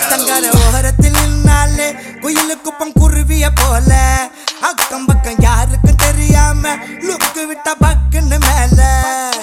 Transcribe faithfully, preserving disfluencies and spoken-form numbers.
ஆத்தங்கர ஓரத்தில் நின்னாலே குயிலு குப்பம் குருவிய போல அக்கம் பக்கம் யாருக்கும் தெரியாம லுக்கு விட்ட பக்குன்னு மேல